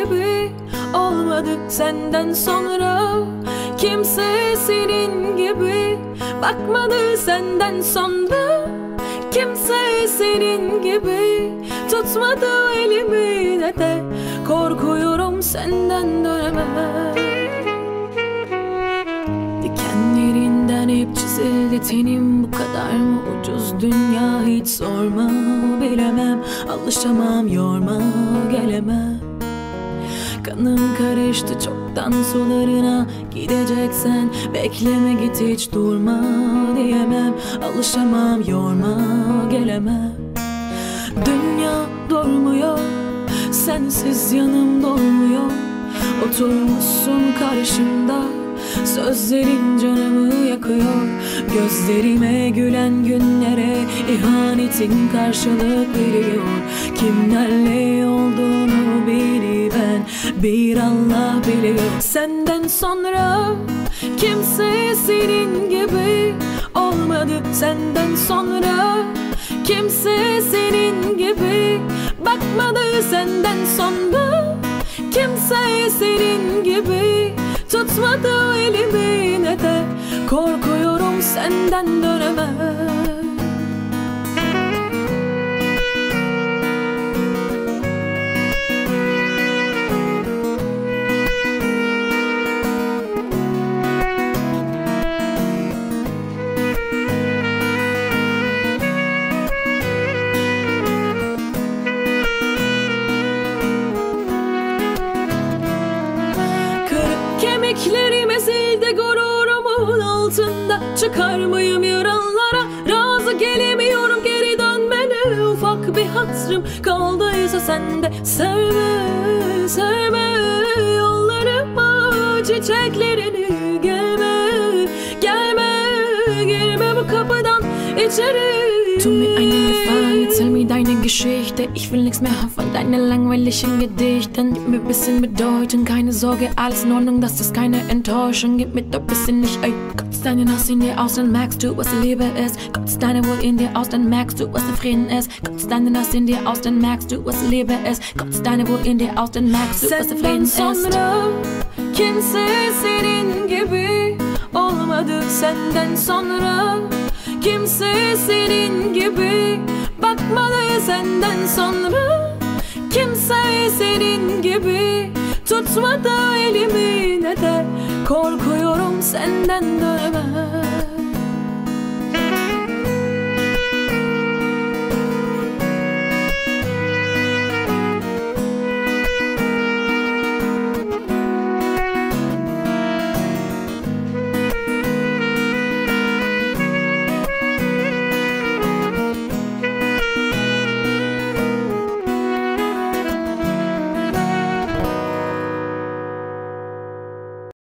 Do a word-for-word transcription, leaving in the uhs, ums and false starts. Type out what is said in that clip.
gibi olmadı senden sonra. Kimse senin gibi bakmadı senden sonra. Kimse senin gibi tutmadı elimi de de korkuyorum senden dönemem. Dikenlerinden hep çizildi tenim, bu kadar mı ucuz dünya hiç sorma. Bilemem, alışamam, yorma, gelemem. Kanım karıştı çoktan sularına, gideceksen bekleme git hiç durma diyemem. Alışamam, yorma, gelemem. Dünya durmuyor, sensiz yanım dolmuyor. Oturmuşsun karşımda, sözlerin canımı yakıyor. Gözlerime gülen günlere ihanetin karşılık veriyor. Kimlerle olduğunu biri ben, bir Allah biliyor. Senden sonra kimse senin gibi olmadı senden sonra. Kimse senin gibi bakmadı senden sonra. Kimse senin gibi tutmadı elimi ne de korkuyorum senden dönemem. Kemiklerim ezildi gururumun altında, çıkarmayayım yaralara, razı gelemiyorum geri dönmene. Ufak bir hatırım kaldıysa sende, sevme, sevme yollarıma çiçeklerini. Gelme, gelme, girme bu kapıdan içeri. Tu mir einen Gefallen, erzähl mir deine Geschichte. Ich will nichts mehr haben von deinen langweiligen Gedichten. Gib mir bisschen Bedeutung, keine Sorge, alles in Ordnung, das ist keine Enttäuschung. Gib mir doch bisschen nicht, ey. Kotzt deine Nass in dir aus, dann merkst du, was Liebe ist. Kotzt deine Wut in dir aus, dann merkst du, was der Frieden ist. Kotzt deine Nass in dir aus, dann merkst du, was Liebe ist. Kotzt deine Wut in dir aus, dann merkst du, was der Frieden ist. Sonra kimse senin gibi olmadı senden sonra. Kimse senin gibi bakmadı senden sonra. Kimse senin gibi tutmadı elimi ne de korkuyorum senden dönemem.